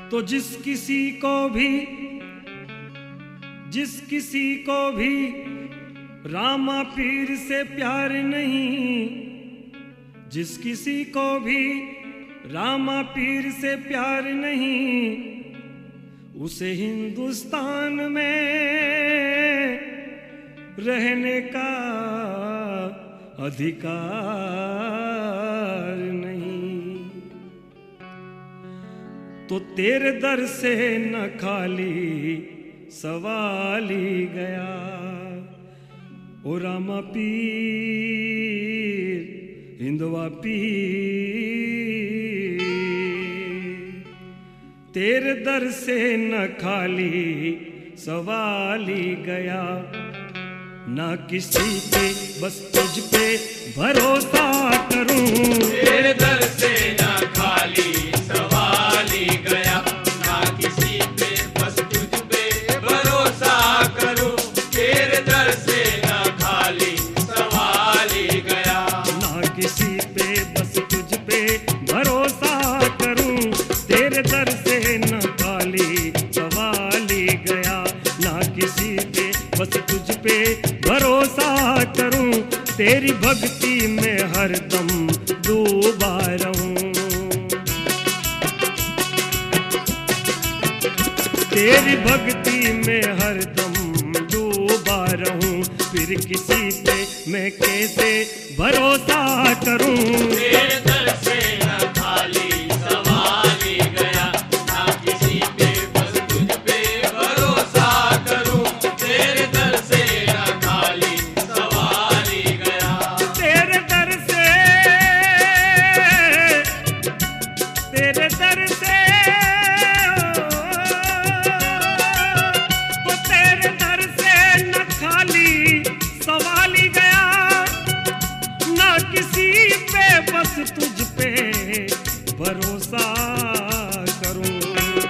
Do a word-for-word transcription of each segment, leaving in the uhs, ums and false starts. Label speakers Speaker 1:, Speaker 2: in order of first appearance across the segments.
Speaker 1: तो जिस किसी को भी जिस किसी को भी रामा पीर से प्यार नहीं, जिस किसी को भी रामा पीर से प्यार नहीं, उसे हिंदुस्तान में रहने का अधिकार नहीं। तो तेरे दर से न खाली सवाल ही गया, ओ रामा पीर हिंदवा पीर, तेरे दर से न खाली सवाल ही गया। ना किसी पे बस तुझ पे भरोसा करूं,
Speaker 2: तेरे दर से ना खाली सवाल ही गया। ना किसी पे बस तुझ पे भरोसा करूं, तेरे दर से ना खाली सवाल ही गया।
Speaker 1: ना किसी पे बस तुझ पे भरोसा करूं, तेरे दर से न खाली सवाल ही गया। ना किसी पे बस तुझ पे भरोसा करूं, तेरी भक्ति में हरदम डूबा रहूं, तेरी भक्ति में हरदम डूबा रहूं। फिर किसी पे मैं कैसे भरोसा करूं,
Speaker 2: तेरे दर से न खाली सवाल ही गया। ना किसी पे बस तुझ पे भरोसा करूं, तेरे दर से न खाली सवाल ही गया।
Speaker 1: तेरे दर से तेरे दर से तो तेरे दर से न खाली सवाल ही गया। ना किसी पे बस तुझ पे भरोसा करूं,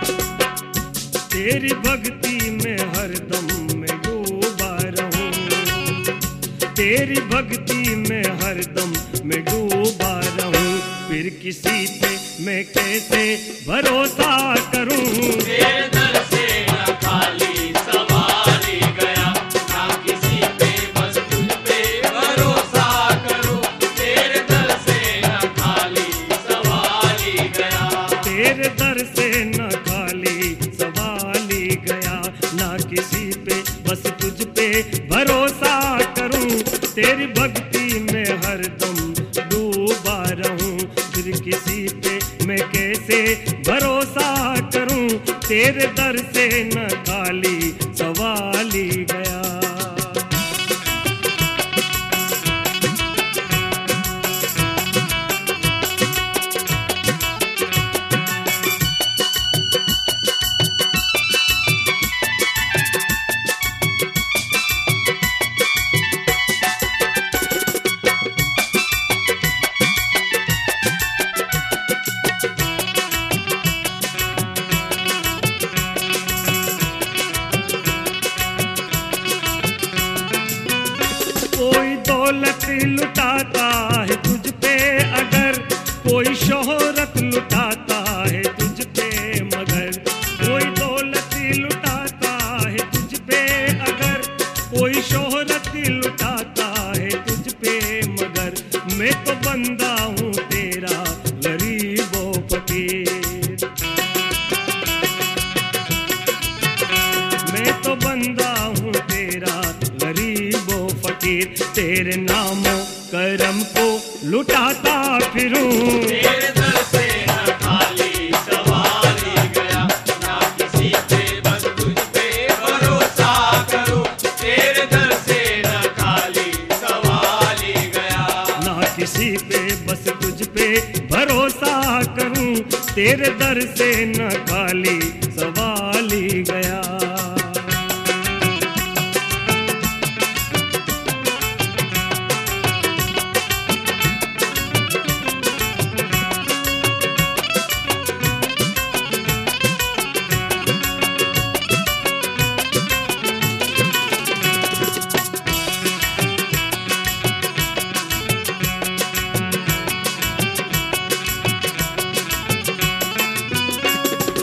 Speaker 1: तेरी भक्ति में हरदम मैं डूबा रहूं, तेरी भक्ति में हरदम मैं डूबा रहूं। फिर किसी पे मैं कैसे भरोसा करूं,
Speaker 2: तेरे दर से न खाली सवाल ही गया। ना किसी पे बस तुझ पे भरोसा करूं, तेरे दर से न खाली सवाल ही गया।
Speaker 1: तेरे दर से न खाली सवाल ही गया। ना किसी पे बस तुझ पे भरोसा करूं, तेरी भक्ति में हरदम डूबा रहूं। फिर किसी पे मैं कैसे भरोसा करूं, तेरे दर से न खाली सवाल ही गया। कोई दौलत लुटाता है तुझ पे अगर, कोई शोहरत लुटाता है तुझ पे मगर, कोई दौलत लुटाता है तुझ पे अगर, कोई शोहरत लुटाता है तुझ पे मगर, मैं तो बंदा हूँ तेरा गरीबो फकीर, मैं तो बंदा हूँ तेरा गरीबो फकीर। तेरे नामों करम को लुटाता फिरूं,
Speaker 2: तेरे दर से न खाली सवाल ही गया। ना किसी पे बस तुझ पे भरोसा करूं, तेरे दर से न खाली सवाल ही गया।
Speaker 1: ना किसी पे बस तुझ पे भरोसा करूं, तेरे दर से न खाली सवाल ही गया।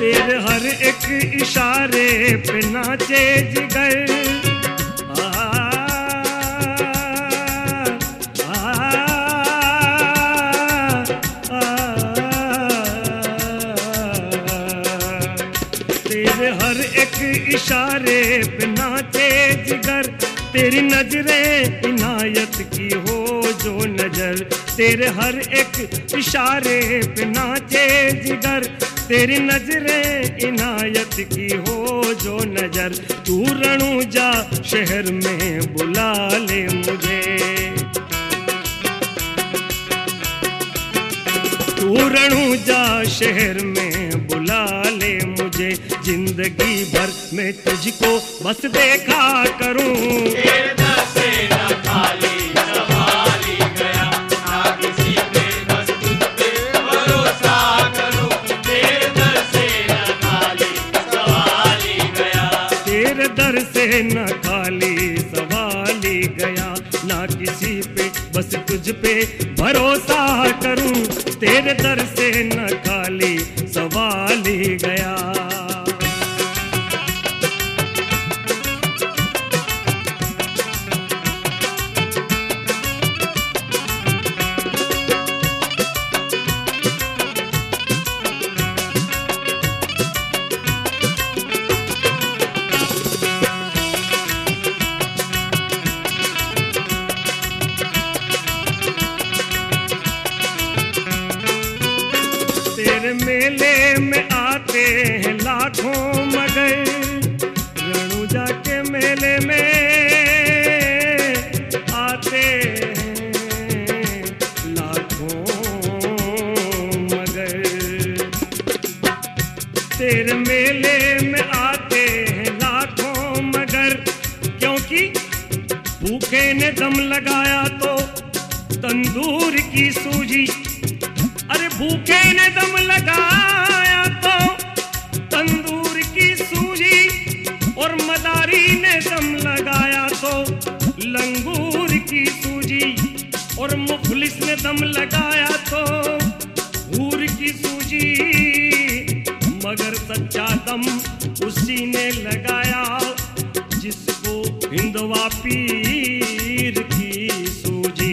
Speaker 1: तेरे हर एक इशारे पे नाचे जिगर। आ, आ, आ, तेरे हर एक इशारे पे नाचे जिगर। तेरी नजरें इनायत की हो जो नजर, तेरे हर एक इशारे पे नाचे जिगर। तेरी नजरें इनायत की हो जो नजर। तू रणुजा शहर में बुला ले मुझे, तू रणुजा शहर में बुला ले मुझे। जिंदगी भर मैं तुझको बस देखा करूं,
Speaker 2: तेरे दर से न खाली सवाली गया, ना किसी पे बस तुझ पे भरोसा करूं। तेरे दर से न खाली सवाली गया,
Speaker 1: तेरे दर से न खाली सवाली गया। ना किसी पे बस तुझ पे भरोसा करूं, तेरे दर से न खाली सवाली गया। तेरे मेले में आते हैं लाखों मगर, रणुजा के मेले में आते हैं लाखों मगर। तेरे मेले में आते हैं लाखों मगर, क्योंकि भूखे ने दम लगाया तो तंदूर की सूजी। अरे भूखे ने दम लगाया तो तंदूर की सूजी, और मदारी ने दम लगाया तो लंगूर की सूजी, और मुफलिस ने दम लगाया तो हूर की सूजी। मगर सच्चा दम उसी ने लगाया जिसको हिंदवा पीर की सूजी।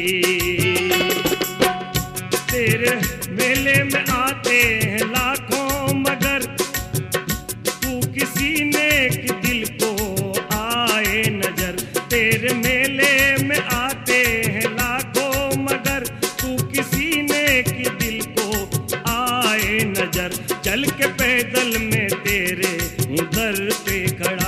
Speaker 1: तेरे मेले में आते हैं लाखों मगर, तू किसी नेक दिल को आए नजर। तेरे मेले में आते हैं लाखों मगर, तू किसी नेक दिल को आए नजर। चल के पैदल में तेरे हूँ दर पे खड़ा,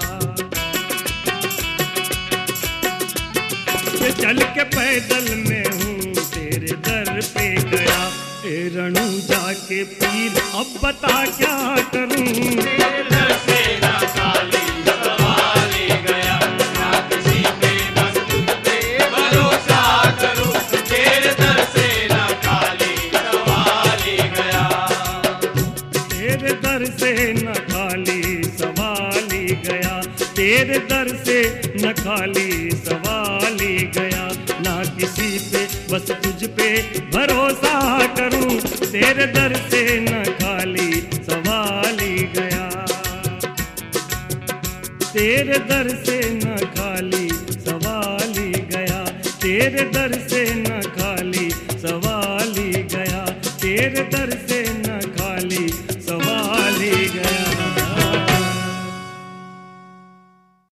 Speaker 1: चल के पैदल में हूँ तेरे दर पे गया। ए रणुजा के पीर अब बता क्या करूं,
Speaker 2: तेरे दर से न खाली सवाली गया, ना किसी पे बस तुझ पे भरोसा करूं। तेरे दर से न खाली सवाली गया,
Speaker 1: तेरे दर से न खाली सवाली गया। तेरे दर से न खाली सवाली गया। ना किसी पे बस तुझ पे भरोसा करूं, तेरे दर से न खाली सवाली गया। तेरे दर से न खाली सवाली गया। तेरे दर से न खाली सवाली गया। तेरे दर से